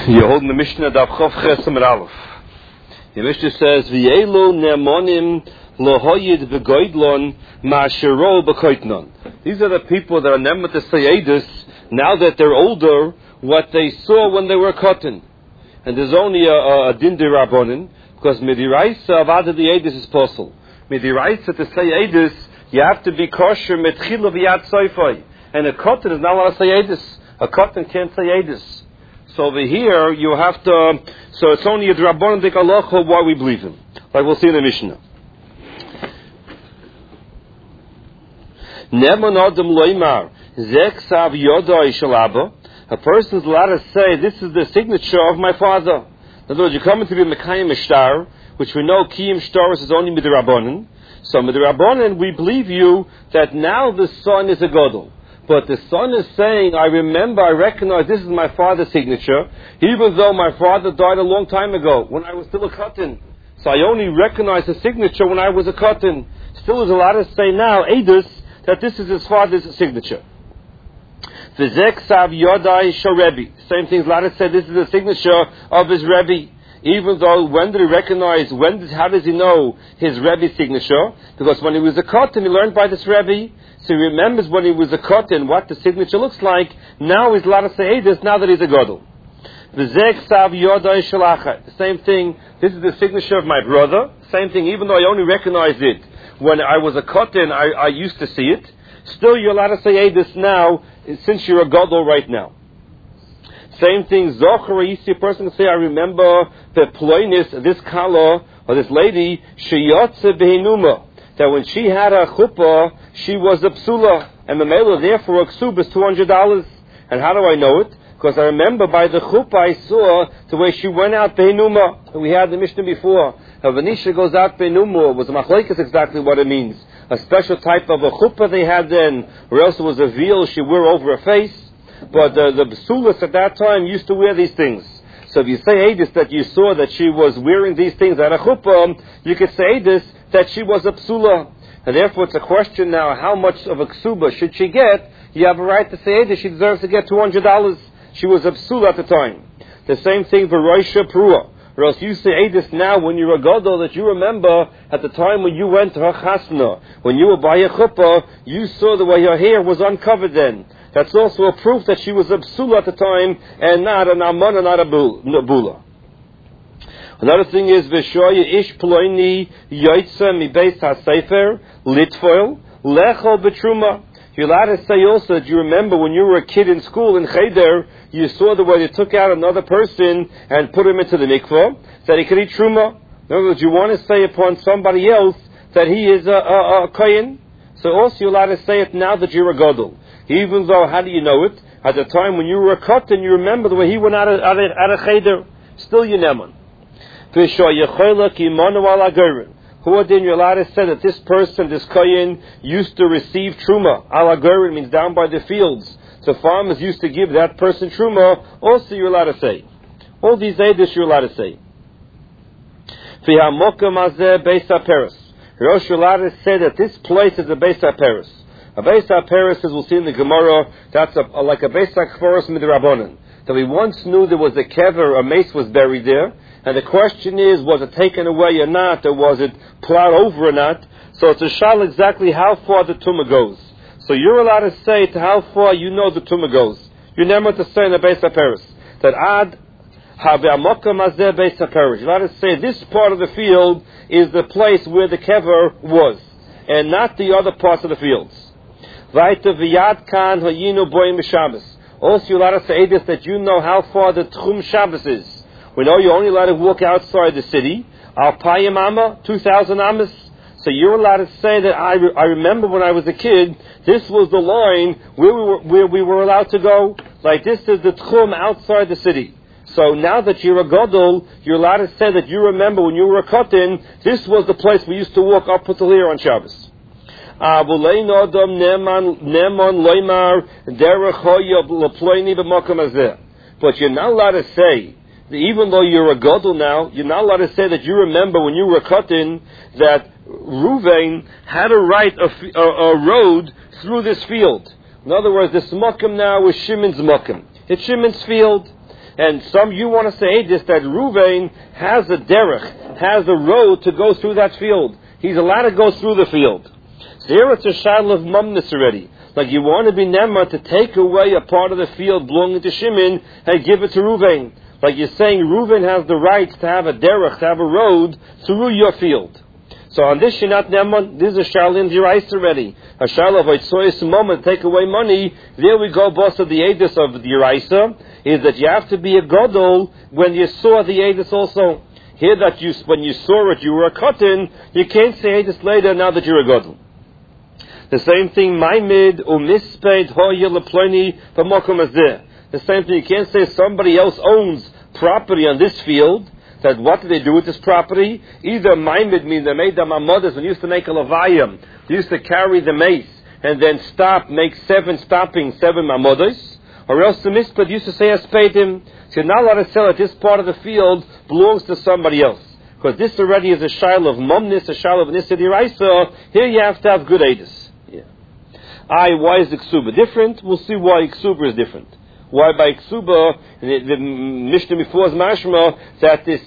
You hold in the Mishnah Daf Chof Ches Amud Aleph. The Mishnah says, "V'yelo ne'monim lohoyid v'goydlon ma'ashero b'koitnon." These are the people that are ne'mot to Sayedus now that they're older, what they saw when they were cotton. And there's only a din d'Rabbanan, because midiraisa avada d'Yedus is possible. Midiraisa to Sayedus, you have to be kosher metchila v'yad soifai. And a cotton is not allowed to Sayedus. A cotton can't Sayedus. So over here, you have to, so it's only a D'Rabbanan dik halacha why we believe him. Like we'll see in the Mishnah. Neman adam loymar, zek sav yodai shalaba. A person's allowed to say, this is the signature of my father. In other words, you're coming to be Mekayim Ishtar, which we know Kiyim Shtaris is only Midrabbanan. So Midrabbanan, we believe you that now the son is a Godel. But the son is saying, I remember, I recognize this is my father's signature, even though my father died a long time ago, when I was still a cotton. So I only recognize the signature when I was a cotton. Still is allowed to say now, Edus, that this is his father's signature. V'zek sav yodai sharebi. Same thing, allowed to say this is the signature of his Rebbe. Even though, when did he recognize, how does he know his Rebbe's signature? Because when he was a cotton, he learned by this Rebbe. So he remembers when he was a cotton what the signature looks like. Now he's allowed to say this now that he's a Godel. V'zek sav yodai shalacha. The same thing, this is the signature of my brother. Same thing, even though I only recognized it when I was a cotton, I used to see it. Still, you're allowed to say this now, since you're a Godel right now. Same thing, Zohar, you see a person can say, I remember the ploinis, this kala, or this lady, sheyotze behinuma, that when she had a chuppah, she was a psula, and the mela, therefore, a ksub is $200. And how do I know it? Because I remember by the chuppah I saw the way she went out behinuma. We had the Mishnah before. Now, Venisha goes out behinuma, was a machlekes exactly what it means. A special type of a chuppah they had then, or else it was a veil she wore over her face. But the Basulas at that time used to wear these things. So if you say Edis that you saw that she was wearing these things at a chuppah, you could say Edis that she was a Psula. And therefore it's a question now, how much of a Ksuba should she get? You have a right to say Edis, she deserves to get $200. She was a Psula at the time. The same thing for Roisha Prua. Or else you say Edis now when you're a Godel that you remember at the time when you went to her chasna, when you were by a chuppah, you saw the way her hair was uncovered then. That's also a proof that she was a psula at the time and not an amana, not a bula. Another thing is v'shoya ish ploini yoitza mibeis hasefer litfoil lechol betruma. You're allowed to say also that you remember when you were a kid in school in Cheder, you saw the way they took out another person and put him into the mikvah, that he could eat truma. In other words, you want to say upon somebody else that he is a kohen. So also you're allowed to say it now that you're a gadol. Even though, how do you know it? At the time when you were a cotton, you remember the way he went out of cheder. Still you neman. Who then you're allowed to say that this person, this kohen, used to receive truma. Ala gerin means down by the fields. So farmers used to give that person truma. Also you're allowed to say. All these edus you're allowed to say. You're allowed to say that this place is a Beis HaPeres. A Beis HaPeres, as we'll see in the Gemara, that's like a Beis HaKforos Midrabanan. That we once knew there was a kever, a mace was buried there, and the question is, was it taken away or not, or was it plowed over or not? So it's a shal exactly how far the tumah goes. So you're allowed to say to how far you know the tumah goes. You're never to say in the Beis HaPeres that ad habe'amokam hazeh Beis HaPeres. You're allowed to say this part of the field is the place where the kever was, and not the other parts of the fields. Also, you're allowed to say this, that you know how far the Tchum Shabbos is. We know you're only allowed to walk outside the city. Alpayim Amma, 2,000 Amas. So you're allowed to say that I remember when I was a kid, this was the line where we were allowed to go. Like this is the Tchum outside the city. So now that you're a Godel, you're allowed to say that you remember when you were a Kotin, this was the place we used to walk up until here on Shabbos. But you're not allowed to say, even though you're a Godel now, you're not allowed to say that you remember when you were a Kotin that Ruvain had to write a road through this field. In other words, this Mokim now is Shimon's Mokim. It's Shimon's field. And you want to say this, that Reuven has a derech, has a road to go through that field. He's allowed to go through the field. So here it's a shayla of mumnus already. Like you want to be nema to take away a part of the field belonging to Shimon and give it to Reuven. Like you're saying Reuven has the right to have a derech, to have a road through your field. So on this Shinat Neman, this is a shayla in Diraisa already. A shayla of Oitzoyis moment, take away money. There we go, boss of the Edis of Diraisa, is that you have to be a Godol when you saw the Edis also. Here that when you saw it, you were a cotton, you can't say Edis later now that you're a Godol. The same thing, Maimid, Umisped, Hoya, Leploni, Pamokum Azeh. The same thing, you can't say somebody else owns property on this field. That what do they do with this property? Either Maimid means they made them mamodas when they used to make a levayim. They used to carry the mace and then make 7 mamodas. Or else the misped used to say aspedim. So you're not allowed to sell it. This part of the field belongs to somebody else. Because this already is a shayla of mumnis, a shayla of nisa diraisa. Here you have to have good edus. Why is the ksuba different? We'll see why ksuba is different. Why by ksuba, the Mishnah before is mashma, that this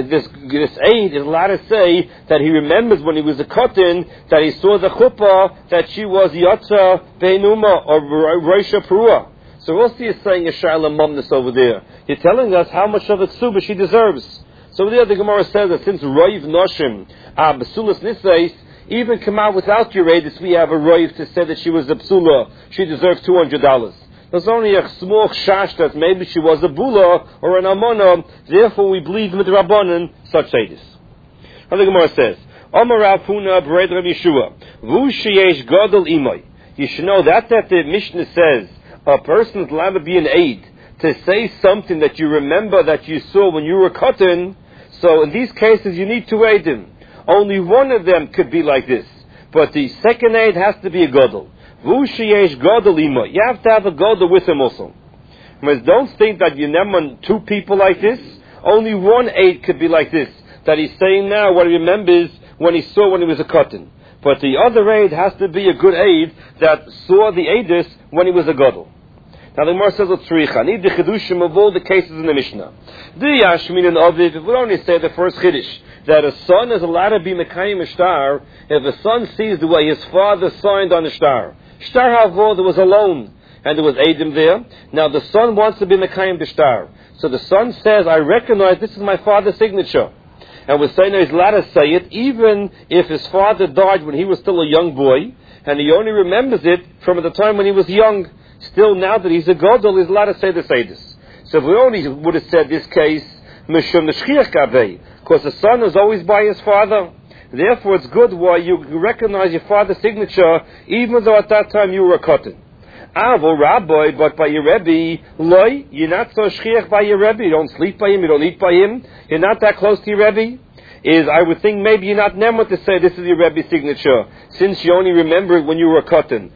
aid is allowed to say that he remembers when he was a cotton, that he saw the chuppah, that she was Yatza Beinuma, or Roisha Perua. So we'll see is saying a shayla mumnus over there. You're telling us how much of a ksuba she deserves. So over there the Gemara says that since Roiv Noshim, Basulas Nisais, even come out without your edus, we have a roiv to say that she was a psula, she deserves $200. There's only a small shash that maybe she was a bula or an almana, therefore we believe in the Rabbanan such edus. And the Gemara says, Omar Rafuna B'red Rav Yeshua, Vu sheyesh gadol imay. You should know that the Mishnah says a person is allowed to be an aid, to say something that you remember that you saw when you were cotton. So in these cases you need 2 aidim. Only one of them could be like this. But the second aid has to be a gadol. Vu sheyesh gadol imay. You have to have a gadol with him also. But don't think that you never 2 people like this. Only one aid could be like this. That he's saying now what he remembers when he saw when he was a cotton. But the other aid has to be a good aid that saw the aidis when he was a gadol. Now the Gemara says, "Tzricha." Need the chidushim of all the cases in the Mishnah. The Yashmin and Aviv. If we only say the first chiddush that a son is allowed to be mekayim a shtar, if a son sees the way his father signed on the shtar. Shtar havod, there was a loan and there was Adam there. Now the son wants to be mekayim the shtar, so the son says, "I recognize this is my father's signature." And we're saying he's allowed to say it even if his father died when he was still a young boy, and he only remembers it from the time when he was young. Still, now that he's a gadol, he's allowed to say the Seydis. So if we only would have said this case, Mishum Neshchiach Kaveh, because the son is always by his father. Therefore, it's good why you recognize your father's signature, even though at that time you were a cotton. Avo Rabbi, but by your Rebbe, loy, you're not so shchiach by your Rebbe. You don't sleep by him, you don't eat by him. You're not that close to your Rebbe. I would think maybe you're not nemot to say this is your Rebbe's signature, since you only remember it when you were a cotton.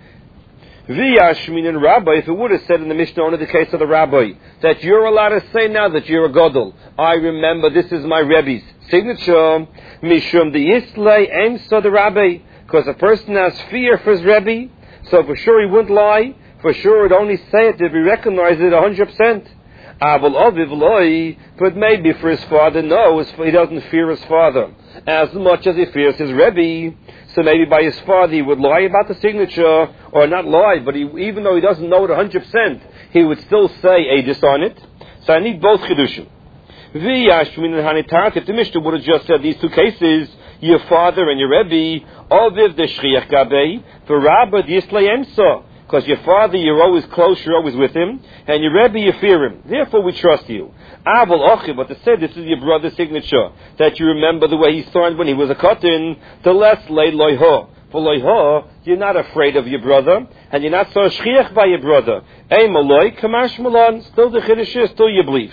V'yashmin and Rabbi, if it would have said in the Mishnah, only the case of the Rabbi, that you're allowed to say now that you're a gadol, I remember this is my Rebbe's signature, mishum the Yislay and so the Rabbi, because a person has fear for his Rebbe, so for sure he wouldn't lie, for sure he'd only say it if he recognized it 100%. Aval Aviv loy, but maybe for his father, no, he doesn't fear his father as much as he fears his Rebbe. So maybe by his father he would lie about the signature, or not lie, but even though he doesn't know it 100%, he would still say Eidus on it. So I need both chidushim. V'yashmin and hanitat. If the Mishnah would have just said these 2 cases, your father and your Rebbe, Aviv the shchiach gabei, v'Rabba the yislay emsa. Because your father, you're always close, you're always with him, and your Rebbe, you fear him. Therefore, we trust you. Aval ochi, but to say this is your brother's signature, that you remember the way he signed when he was a cotton, the less lay loyha. For loyha, you're not afraid of your brother, and you're not so shchiach by your brother. Ey maloi, kamash malan, still the chiddush, still you believed.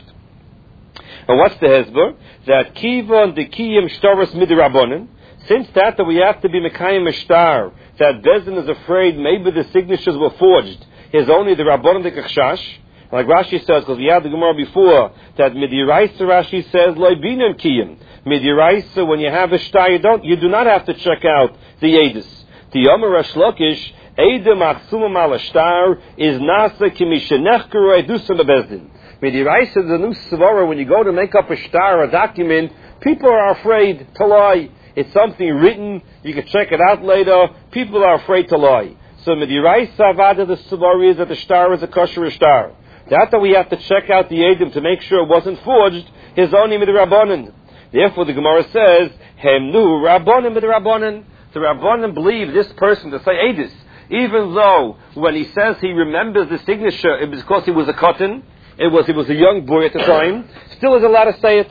And what's the hezbollah? That kiva the kiyim shtaras midrabanan. Since that we have to be mekayim shtar, that Bezdin is afraid maybe the signatures were forged, is only the Rabbanan de Kachshash. Like Rashi says, because we had the Gemara before, that Midiraisa Rashi says, Loi binam kiyim. Midiraisa, when you have a shtar, you do not have to check out the Eidus. The Yomer Resh Lakish, Eidem achsumam al shtar, is nasa kimishenechkuru edusam bezdin. Midiraisa, the new svara, when you go to make up a shtar, a document, people are afraid to lie. It's something written, you can check it out later. People are afraid to lie. So Midiraisa Avada, the svara is that the shtar is a kosher shtar. That we have to check out the Edom to make sure it wasn't forged, is only Midrabanan. Therefore the Gemara says, Hemnu Rabbanan Midrabanan. The Rabbanan believe this person to say Edis, even though when he says he remembers the signature, it was because he was a cotton, he was a young boy at the time, still is allowed to say it.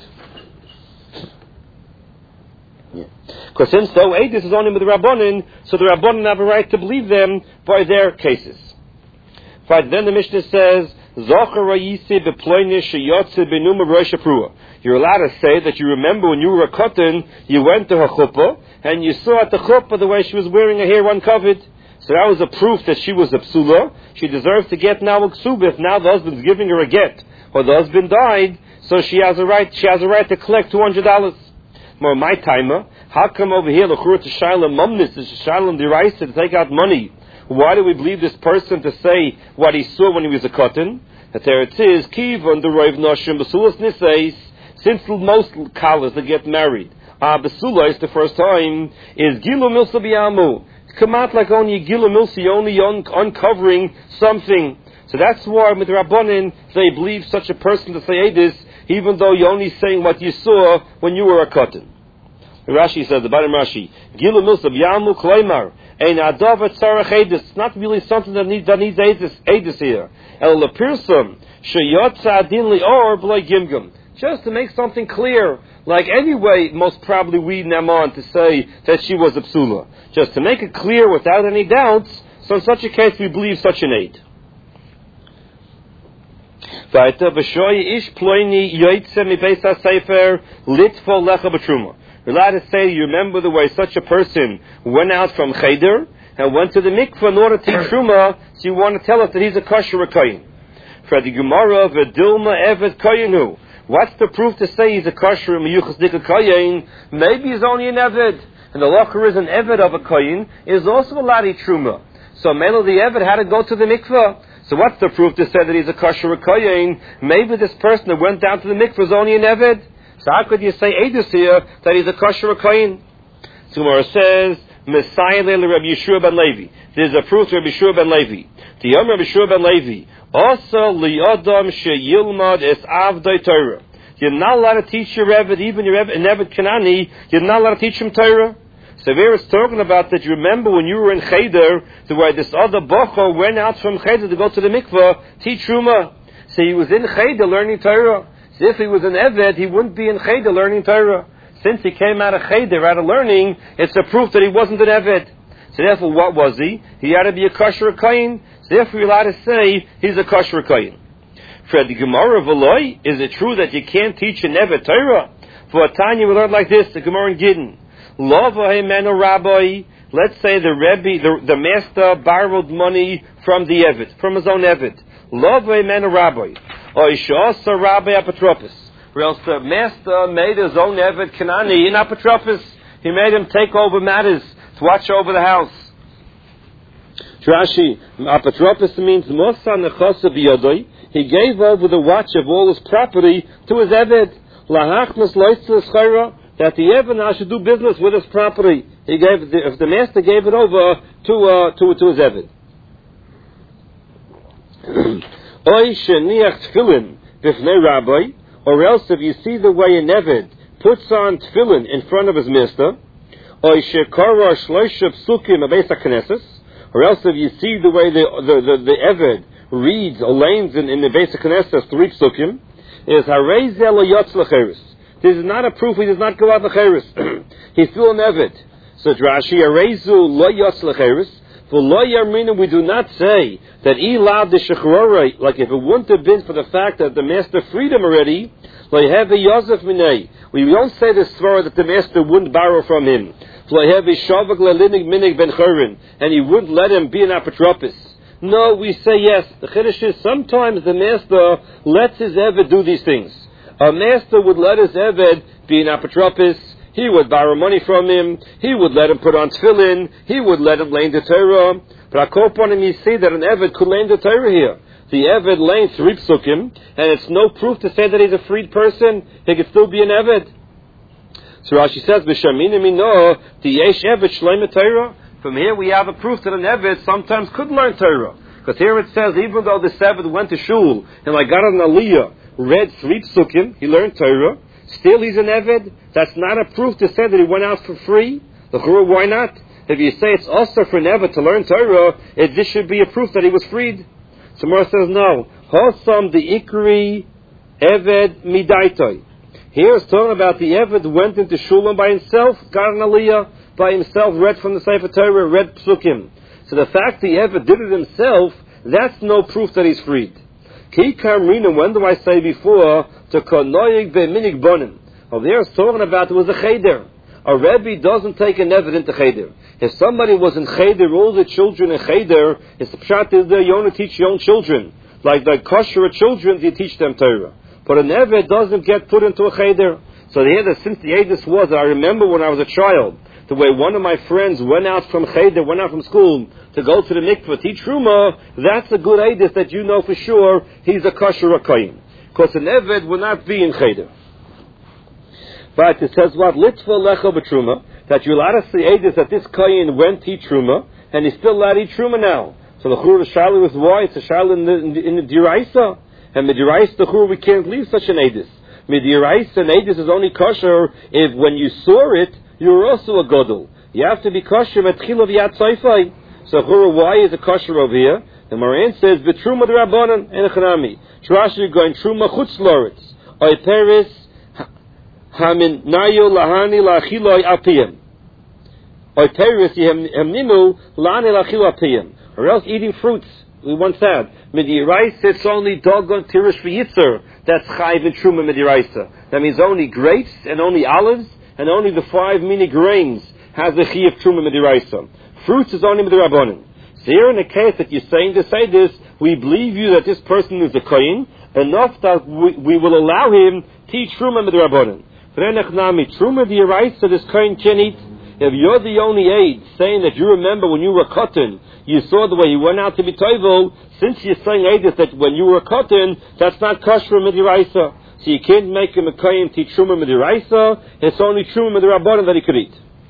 Because since though Edis is only with the Rabbanan, so the Rabbanan have a right to believe them by their cases. Right, then the Mishnah says, you're allowed to say that you remember when you were a cotton, you went to her chuppah, and you saw at the chuppah the way she was wearing her hair uncovered. So that was a proof that she was a psula. She deserves to get now a ksubah. If now the husband's giving her a get, or the husband died, so she has a right to collect $200. More my timer, how come over here, l'chur to Shiloh Mumnis, is Shiloh Diraisa to take out money? Why do we believe this person to say what he saw when he was a cotton? That there it is, Kiv on the Rav Noshim, Basulas Nisais, since most collars that get married, Basulas, the first time, is Gilu Milsa Biyamu. Come out like only Gilu Milsa, only uncovering something. So that's why with Rabbanin, they believe such a person to say this, even though you're only saying what you saw when you were a cotton. Rashi says, the bottom Rashi, Gilu Milsa Biyamu Klaimar. It's not really something that needs edus here. Just to make something clear, like anyway, most probably we Naman to say that she was a psula. Just to make it clear without any doubts, so in such a case we believe such an aid. You're allowed to say, you remember the way such a person went out from Cheder and went to the mikveh in order to teach Truma, so you want to tell us that he's a kosher kohen. For the Gemara, V'dilma evet koyenu. What's the proof to say he's a kosher miyuchas dika kohen? Maybe he's only an eved. And the locker is an eved of a kohen, is also allowed to eat Truma. So Melo the eved had to go to the mikveh. So what's the proof to say that he's a kosher kohen? Maybe this person that went down to the mikveh is only an eved. So how could you say Edus here that he's a kosher kohen? So Gemara says, Messiah Rabbi Yeshua ben Levi. There's a proof to Rabbi Yeshua ben Levi. The Yom Rabbi Yeshua ben Levi. Also, Li'odam she'yilmad es avdei Torah. You're not allowed to teach your Rebbe, even your Rebbe, Nevet Kanani, you're not allowed to teach him Torah. So there it's talking about that you remember when you were in Cheder, the way this other bocho went out from Cheder to go to the mikveh, teach Truma. So he was in Cheder learning Torah. So if he was an Eved, he wouldn't be in Cheder learning Torah. Since he came out of Cheder, out of learning, it's a proof that he wasn't an Eved. So therefore, what was he? He had to be a kosher kohen. So therefore, you're allowed to say he's a kosher kohen. For the Gemara of Eloi, is it true that you can't teach an Eved Torah? For a Tanya, we learned like this, the Gemara in Gittin. Rabbi. Let's say the Rebbe, the master borrowed money from the Eved, from his own Eved. Rabbi. Or Rabbi Apotropos. Or else the master made his own Eved Kanani in Apotropos. He made him take over matters, to watch over the house. Rashi, Apotropos means Mosa Nechasa Biyadoi. He gave over the watch of all his property to his Eved. Lahachmas Loistel Schayra, that the Eved now should do business with his property. He gave if the master gave it over to his Eved. Oy sheniach tefillin b'fnei rabbi, or else if you see the way an Eved puts on tefillin in front of his master, oy shekara shloisha psukim abeis hakneses, or else if you see the way the Eved reads or lanes in the Beis HaKnesses 3 psukim, is harei zeh lo yotz l'cheres. This is not a proof he does not go out l'cheres. He's still an Eved. So Rashi, harei zu lo yotz l'cheres. For lo yarmina, we do not say that elad the shechrorei, like if it wouldn't have been for the fact that the master freed him already, lo have a yosef minei. We don't say this svara that the master wouldn't borrow from him. Lo have a shavak lelinig minig ben chorin, and he wouldn't let him be an apotropos. No, we say yes. The chiddush is sometimes the master lets his Eved do these things. A master would let his Eved be an apotropos. He would borrow money from him. He would let him put on tefillin. He would let him learn the Torah. But I call upon him, you see that an Eved could learn the Torah here. the Eved laying 3 psukim, and it's no proof to say that he's a freed person, he could still be an Eved. So Rashi says, B'shamina mino, Yesh Eved shleima Torah. From here we have a proof that an Eved sometimes could learn Torah. Because here it says, even though the Eved went to shul, and like got an aliyah, read 3 psukim, he learned Torah, still he's an Eved. That's not a proof to say that he went out for free. Why not? If you say it's also for an Eved to learn Torah, this should be a proof that he was freed. So Mora says, no. Hosam the Ikri Eved Midaitoi. Here it's talking about the Eved went into Shulam by himself, got an aliyah, by himself, read from the Sefer Torah, read Psukim. So the fact the Eved did it himself, that's no proof that he's freed. Ki Kamrina, when do I say before, to Konoyig Be'minig Bonim. Over there it's talking about it was a Cheder. A Rebbe doesn't take an Eved into Cheder. If somebody was in Cheder, all the children in Cheder, it's the pshat is there, you only teach your own children. Like the kosher children, you teach them Torah. But an Eved doesn't get put into a Cheder. So here, since the Edis was, I remember when I was a child, the way one of my friends went out from Cheder, went out from school, to go to the mikveh, teach Truma, that's a good Edis that you know for sure he's a kosher kohen. Because an Eved will not be in Cheder. But it says what? Litva lecha b'truma, that you're allowed to see Edis that this kohen went to eat Truma, and he's still allowed to eat Truma now. So the Chur of Shaila is why? It's a Shaila in the Diraisa. And Midiraisa, the Chur, we can't leave such an Edis. Midiraisa and Edis is only kosher if when you saw it, you're also a Godel. You have to be kosher at Chil of Yad Saifai. So Chur, why is a kosher over here? The Moran says, V'truma d'Rabbanan en echanami. Shrashi going Truma chutz loretz. Oy peris hamin nayo lahani lachiloi apiyam. Oy peris yemninu lahani lachiloi apiyam. Or else eating fruits. We once said, Midiraisa, it's only dogon tirish v'yitzer. That's chayv in Truma Midiraisa. That means only grapes and only olives and only the 5 mini grains has the chi of Truma Midiraisa. Fruits is only Midirabbanan. So here in the case that you're saying to say this, we believe you that this person is a kohen, enough that we will allow him to eat Truma Midirabbanan. Truma Midiraisa, this kohen can eat. If you're the only aid saying that you remember when you were cotton, you saw the way he went out to be toivel, since you're saying aid that when you were cotton, that's not kosher Midiraisa. So you can't make him a kohen to eat Truma Midiraisa, it's only Truma Midirabbanan that he could eat.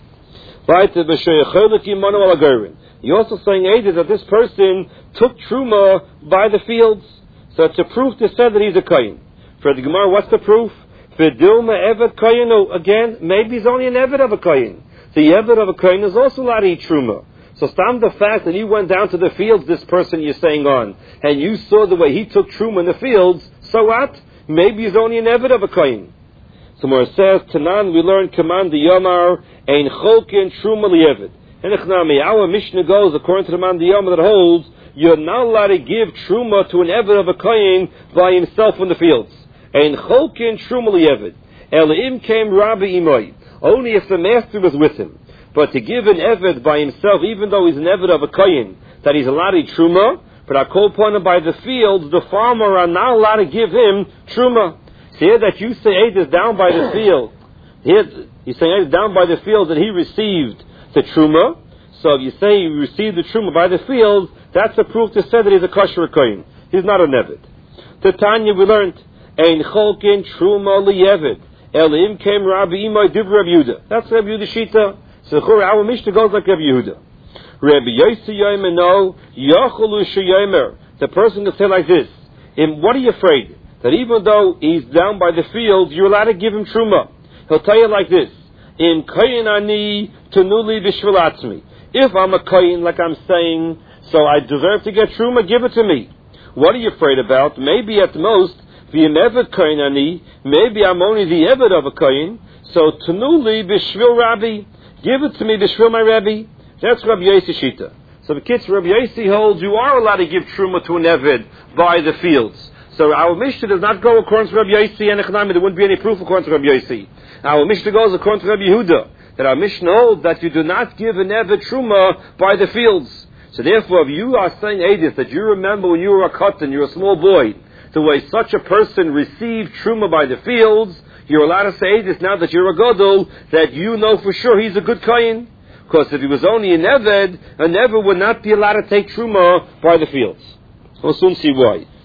You're also saying aid that this person took Truma by the fields. So it's a proof to say that he's a kohen. For the Gemara, what's the proof? For Dilma Eved Kohen, again, maybe he's only an Eved of a kohen. The Eved of a kohen is also allowed to eat Truma. So stam the fact that you went down to the fields, this person you're saying on, and you saw the way he took Truma in the fields, so what? Maybe he's only an Eved of a kohen. So where it says, Tanan, we learn command the Yomar, Ein Cholkin Truma Li'Eved. And our Mishnah goes, according to the man the Yomar that holds, you're not allowed to give Truma to an Eved of a kohen by himself in the fields. Ein Cholkin Truma Li'Eved. Elim came Rabbi Imoy. Only if the master was with him. But to give an Eved by himself, even though he's an Eved of a kohen, that he's allowed to eat Truma, but I call upon him by the fields, the farmer are not allowed to give him Truma. So here that you say it is down by the field. Here, he's saying it is down by the field that he received the Truma. So if you say he received the Truma by the field, that's a proof to say that he's a kosher kohen. He's not an Eved. To Tanya we learned, Ein Cholkin Truma Li'Eved. Elim came Rabbi Imai Div Rabbi Yehuda. That's Rabbi Yehuda Shita. So our Mishnah goes like Rabbi Yehuda. Rabbi Yossi Yomer no Yacholu Sheyomer. The person can say like this: what are you afraid? That even though he's down by the field, you're allowed to give him Truma. He'll tell you like this: In kohen ani tenuli b'shvil. If I'm a kohen, like I'm saying, so I deserve to get Truma, give it to me. What are you afraid about? Maybe at the most, v'im eved kohen ani, maybe I'm only the eved of a kohen, so tenuli b'shvil rabbi, give it to me b'shvil my rabbi. That's Rabbi Yossi Shita. So the kids, Rabbi Yossi holds you are allowed to give Truma to an eved by the fields. So our Mishnah does not go according to Rabbi Yossi and Echanami. There wouldn't be any proof according to Rabbi Yossi. Our Mishnah goes according to Rabbi Yehuda, that our Mishnah holds that you do not give an Eved Truma by the fields. So therefore, if you are saying, Edith, that you remember when you were a cotton, you're a small boy, the way such a person received Truma by the fields, you're allowed to say, Edith, now that you're a Godel, that you know for sure he's a good kohen. Because if he was only an Eved would not be allowed to take Truma by the fields. We'll soon see why.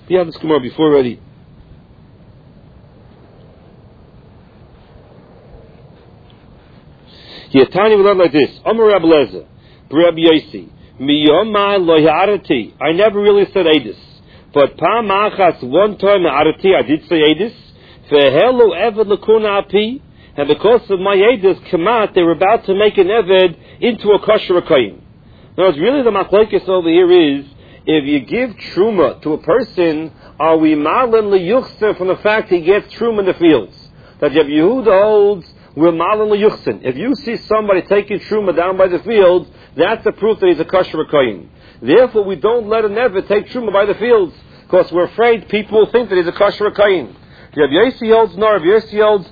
We had this Gemara before already. Yetani will learn like this. Amar Rabbi Lezer, Rabbi Yosi, Miyoma lo ha'arati. I never really said Eidus. But Pam Achas, one time ha'arati, I did say Eidus. Ve'helu eved l'kuna api. And because of my Eidus, Kamat, they were about to make an Eved into a kosher kohen. Now, it's really the machlokes over here is, if you give Truma to a person, are we malin liyuchsen from the fact he gets Truma in the fields? That Rabbi Yehuda holds, we're malin liyuchsen. If you see somebody taking Truma down by the fields, that's a proof that he's a kosher kohen. Therefore, we don't let an Eved take Truma by the fields, because we're afraid people will think that he's a kosher kohen. Rabbi Yosi holds, no, Rabbi Yosi holds,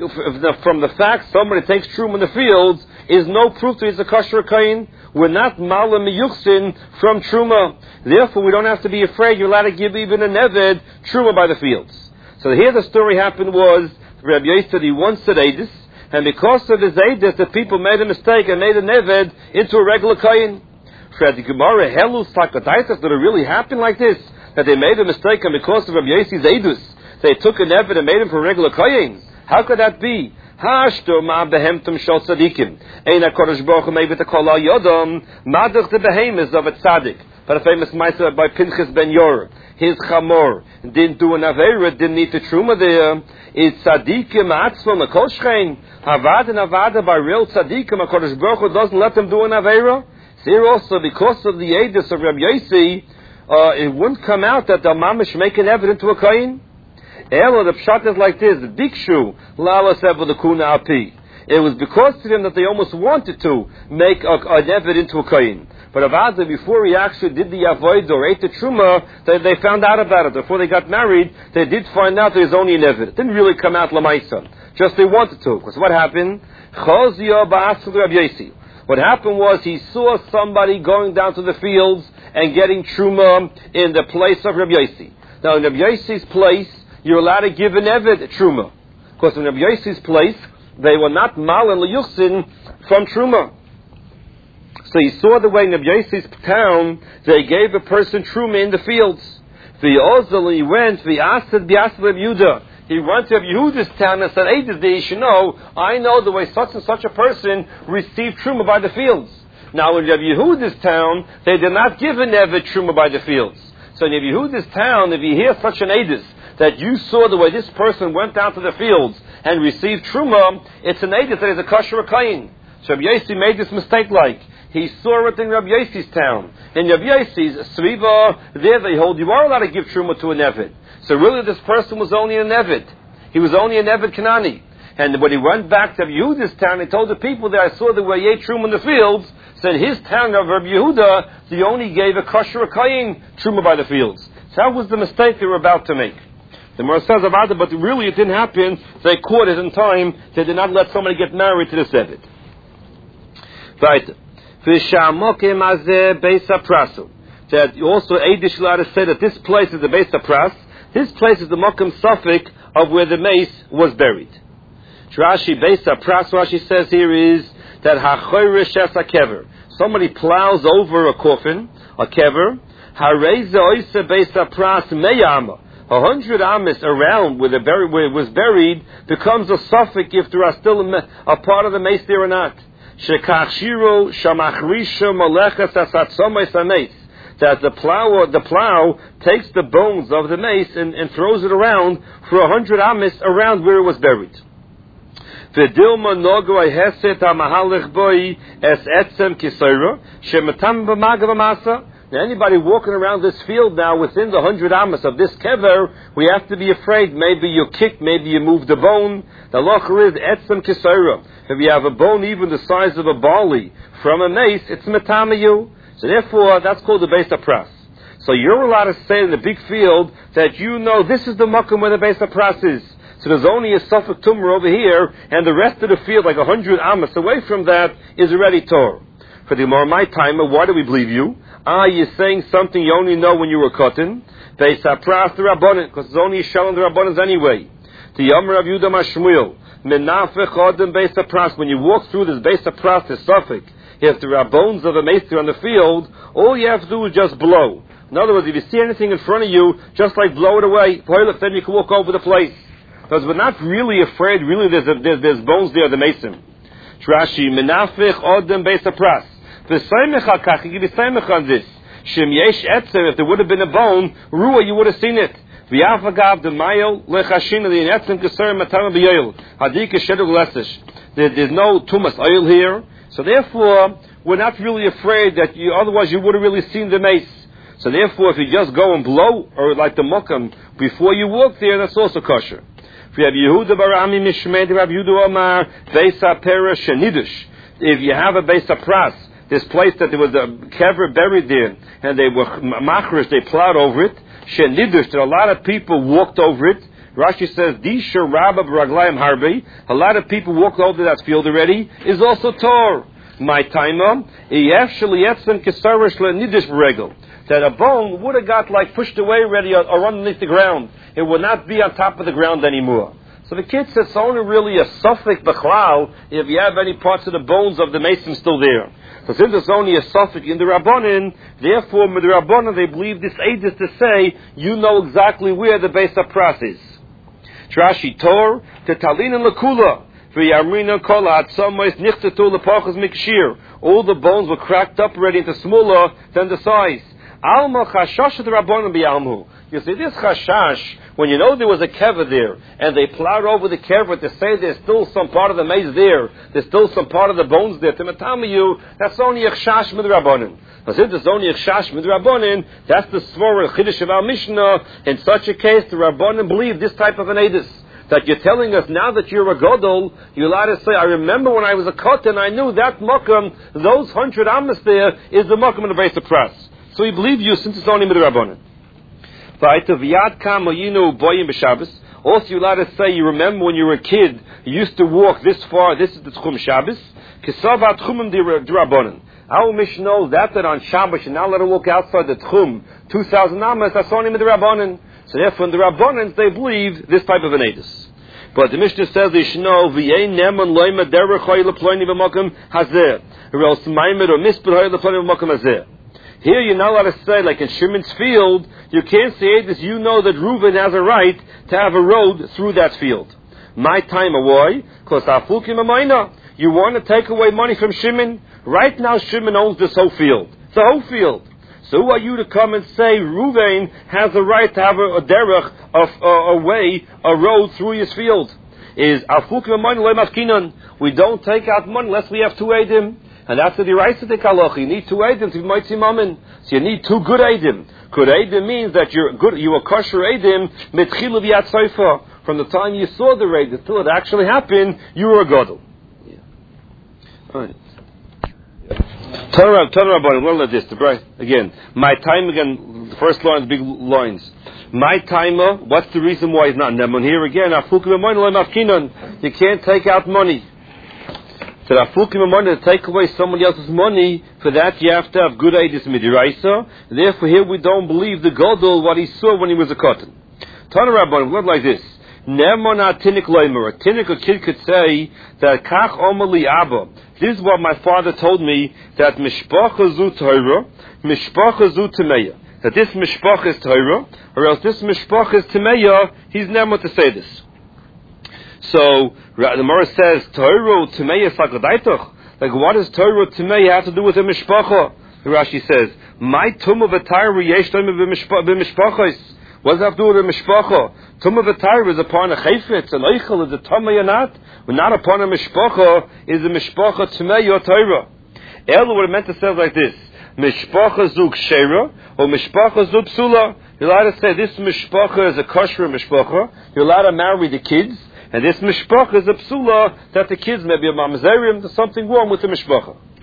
from the fact somebody takes Truma in the fields is no proof that he's a kosher kohen. We're not malam miyuchsin from Truma. Therefore, we don't have to be afraid. You're allowed to give even an Eved Truma by the fields. So here the story happened was, Rabbi Yosi said he once said Eidus, and because of his Eidus, the people made a mistake and made an Eved into a regular kohen. Fred the Gemara, Helus Takataitas, did it really happen like this? That they made a mistake and because of Rabbi Yosi's Eidus, they took an Eved and made him for a regular kohen? How could that be? Hashto ma behemtum shel tzadikim. Ein HaKadosh Baruch Hu mei v'tekol ha'yodom madach the behemoths of a tzadik. But a famous ma'aser by Pinchas ben Yor. His chamor didn't do an avera, didn't need the truma there. It's tzadikim atzmon l'kol shchein. Havad and avada by real tzadikim, HaKadosh Baruch Hu doesn't let them do an avera. So here also, because of the Eidus of Rabbi Yosi, it wouldn't come out that the mamish make an evidence to a kohen. Elo, the pshat is like this: the dikshu lala said with the kuna api. It was because of them that they almost wanted to make an eved into a kohen. But Avada, before he actually did the avoid or ate the truma, they found out about it. Before they got married, they did find out there's only an eved. It didn't really come out lamaisa. Just they wanted to. Because what happened? What happened was he saw somebody going down to the fields and getting truma in the place of Rabbi Yosi. Now in Rabbi Yosi's place, you're allowed to give an Eved Truma. Because in Rabbi Yosi's place, they were not Mal and Liyuchsin from Truma. So he saw the way in Rabbi Yosi's town, they gave a person Truma in the fields. He went, he went to Rabbi Yehuda's town and said, hey, you should know, I know the way such and such a person received Truma by the fields. Now in Rabbi Yehuda's town, they did not give an Eved Truma by the fields. So in Rabbi Yehuda's town, if you hear such an Eidus, that you saw the way this person went down to the fields and received Truma, it's an Eidus that is a kosher kohen. So Rabbi Yosi made this mistake like, he saw it in Rabbi Yosi's town. In Rabbi Yosi's Sriva, there they hold you are allowed to give Truma to an Eved. So really this person was only an Eved. He was only an Eved Kanani. And when he went back to Rabbi Yehuda's town, he told the people that I saw the way he ate Truma in the fields, said his town of Rabbi Yehuda, they only gave a kosher kohen Truma by the fields. So that was the mistake they were about to make. The Gemara says about it, but really it didn't happen. They caught it in time. They did not let somebody get married to this Eved. Right. That also Eidish Lada said that this place is the Beis HaPras. This place is the Mokum Suffolk of where the mace was buried. Rashi Beis HaPras, Rashi says here is that Hachoyrish Es HaKever. Somebody plows over a coffin, a kever. Hareze Oise Beis HaPras Meyama. 100 amis around where it was buried becomes a suffix if there are still a part of the mace there or not. Shekachshiro shamachrisha malechas asatzomais hameis. That the plow takes the bones of the mace and throws it around for 100 amis around where it was buried. V'dilma nogo heset hamahalech boi es etzem kisayra shematam b'magav amasa. Now, anybody walking around this field now within the 100 amas of this kever, we have to be afraid. Maybe you kicked, maybe you moved a bone. The locher is etzem kisayra. If you have a bone even the size of a barley from a mace, it's metamayu. So therefore, that's called the Beis HaPras. So you're allowed to say in the big field that you know this is the makom where the Beis HaPras is. So there's only a Suffolk tumor over here, and the rest of the field, like 100 amas away from that, is already Torah. For the Gemara, my timer, why do we believe you? You're saying something you only know when you were cutting. Beis HaPras the Rabbanan, because it's only showing the Rabbanans anyway. The Yomer of Yudah Mashmuel, Menafech Odem Beis HaPras. When you walk through this Beis HaPras, the Suffolk, if there are bones of a maester on the field, all you have to do is just blow. In other words, if you see anything in front of you, just like blow it away. Then you can walk over the place. Because we're not really afraid. Really, there's bones there, the mason. Rashi, menafich odem beis hapras. V'saymech al kach, give you saymech on this. Shem yesh etzem, if there would have been a bone, ruah, you would have seen it. V'yafagav de mayel lechashina the etzem keser matama b'yoyel. Hadik shedug lesish. There's no tumas oil here, so therefore we're not really afraid that otherwise you would have really seen the mace. So therefore, if you just go and blow, or like the mukam, before you walk there, that's also kosher. If you have Yehuda Barami Mishmed, Rabbi Yehuda Omar, Beisa Pera Shenidush. If you have a Beisa Pras, this place that there was a kever buried there, and they were machrish, they plowed over it, Shenidush, that a lot of people walked over it. Rashi says, Disha Rabba Braglayim Harbi, a lot of people walked over that field already, is also Tor. My timer, Iyef Shalietzim Kesarish Lenidush Regel. That a bone would have got like pushed away already or underneath the ground. It would not be on top of the ground anymore. So the kid says it's only really a suffix b'chlal if you have any parts of the bones of the mason still there. So since it's only a suffix in the Rabbanin, therefore with the Rabbanin they believe this aid is to say you know exactly where the base of pras is. Trashi Tor, Tetalin and Lakula. All the bones were cracked up already into smaller than the size. You see, this chashash, when you know there was a kever there, and they plowed over the kever to say there's still some part of the maze there's still some part of the bones there, you, that's only a chashash midrabanan. But since it's only a chashash midrabanan, that's the svara chiddush of our Mishnah. In such a case, the Rabbanan believe this type of an edus. That you're telling us now that you're a gadol, you're allowed to say, I remember when I was a kotan, I knew that makam, those 100 amas there, is the makam in the base of pras. So we believe you since it's only midrabanan. Also, you're allowed to say, you remember when you were a kid, you used to walk this far, this is the Tchum Shabbos. Kisavat Tchumim D'Rabbanan. Our Mishnah knows that on Shabbos, you're not allowed to walk outside the Tchum, 2,000 amas, that's only midrabanan. So therefore, in the Rabbanans, they believe this type of an edus. But the Mishnah says, Yishno, v'yei neman loima derech hoy leploini b'mokum hazeh. Or else maimed or misped hoy leploini b'mokum hazeh. Here you're not allowed to say, like in Shimon's field, you can't say edus, you know that Reuven has a right to have a road through that field. My time away, because afukim amayna. You want to take away money from Shimon? Right now Shimon owns this whole field. The whole field. So who are you to come and say Reuven has a right to have a derech, a way, a road through his field? Is afukim money le'mafkinon? We don't take out money unless we have two eidim, and that's the deraisa de kaloch. You need two eidim to be mighty mammon. So you need two good eidim. Good eidim means that you're good. You are kosher eidim mitchilu v'yat soifa. From the time you saw the raid until it actually happened, you were a gadol. Yeah. All right. Turn around, we'll let this, right? Again, my time again, the first line, big lines. My timer, what's the reason why it's not Neman? Here again, you can't take out money. So to take away somebody else's money, for that you have to have good edus midiraisa. Therefore here we don't believe the gadol, what he saw when he was a cotton. Turn around, word like this. Neman atinik loimer. A tinik, a kid could say that kach omali abba. This is what my father told me, that mishpacha zu Torah, mishpacha zu Tameya. That this mishpacha is Torah, or else this mishpacha is Tameya. He's never to say this. So the Gemara says Torah Tameya sakadaitach. Like what does Torah Tameya have to do with the mishpacha? The Rashi says, my tumah v'tayru yesh b'mishpachos. What does that have to do with the mishpacha? Tumah v'tayru is upon a chayfetz, an eichel is a tamei or not. When not upon a mishpacha, is a mishpacha tumei or Torah. Elu would have meant to say like this: mishpacha zug sheira or mishpacha zug psula. You're allowed to say this mishpacha is a kosher mishpacha. You're allowed to marry the kids, and this mishpacha is a psula that the kids may be a mamzerim. There's something wrong with the mishpacha.